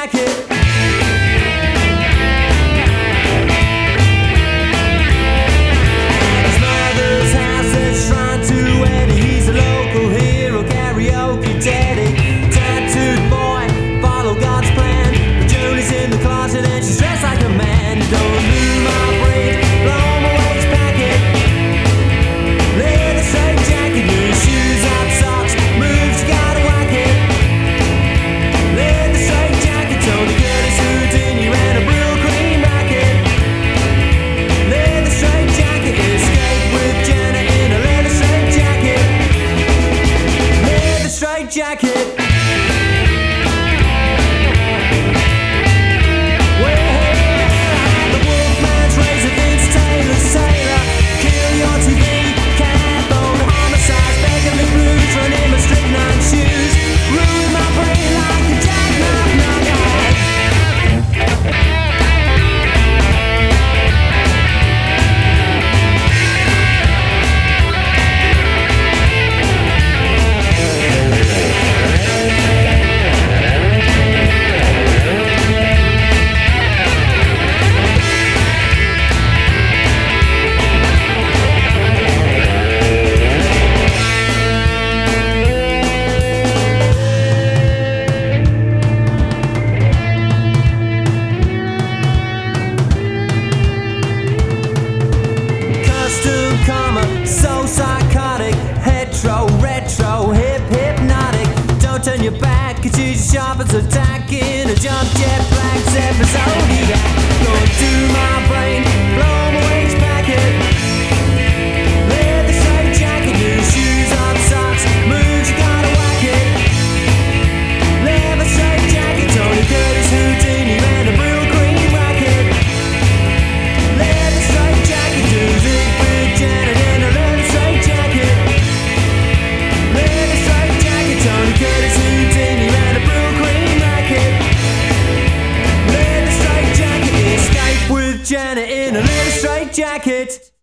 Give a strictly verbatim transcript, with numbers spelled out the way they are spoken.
jacket. His mother's house is shrine to Eddie. He's a local hero, karaoke daddy. Tattooed boy, follow God's plan. But Julie's in the closet and she's dressed like a man. Don't lose my brain, blow my waist packet. Leather straight jacket, new shoes, hot socks, moves, you gotta whack it. Leather straight jacket, Tony Curtis, Houdini, and a brill cream racket. Leather straight jacket, escape with Jenna in a leather straight jacket. Leather straight jacket. So psychotic, hetero, retro, hip, hypnotic. Don't turn your back, cause she's sharp as a tack in a jump jet black episode. Going through my brain, blow my waist packet. Leather straight jacket, new shoes, hot socks, moves, you gotta whack it. Leather straight jacket, Tony Curtis, Houdini, and a brill cream racket. Leather straight jacket, do zig with Janet. Tony Curtis, Houdini, and a brill cream racket. Leather straight jacket, escape with Janet in a leather straight jacket.